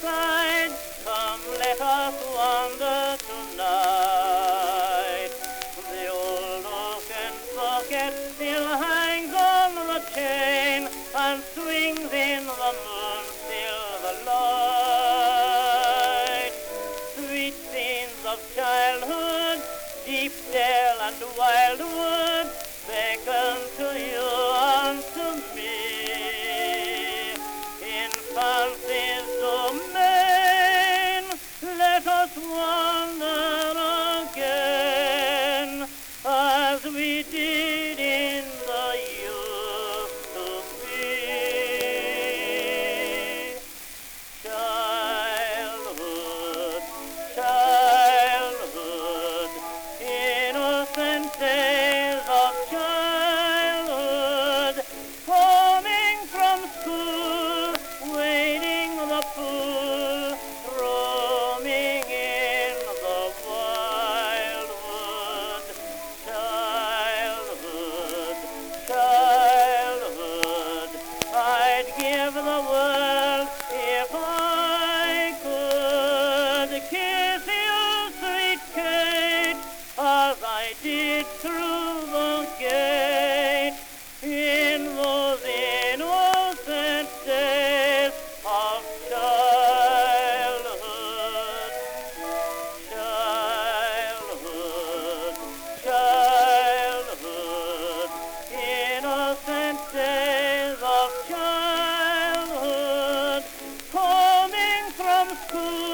side. Come, let us wander tonight. The old oaken bucket still hangs on the chain and swings in the moon silver light. Sweet scenes of childhood, deep dale and wildwood, beckon to you and to me. In fancy's domain, let us wander again, as we did in the youth to be. Childhood, childhood, innocent days of childhood, coming from school, wading the pool, roaming in the wildwood. Childhood, childhood, I'd give the world if I could kiss you, sweet Kate, as I did through the gate in those innocent days of childhood. Childhood, childhood, innocent days of childhood, coming from school.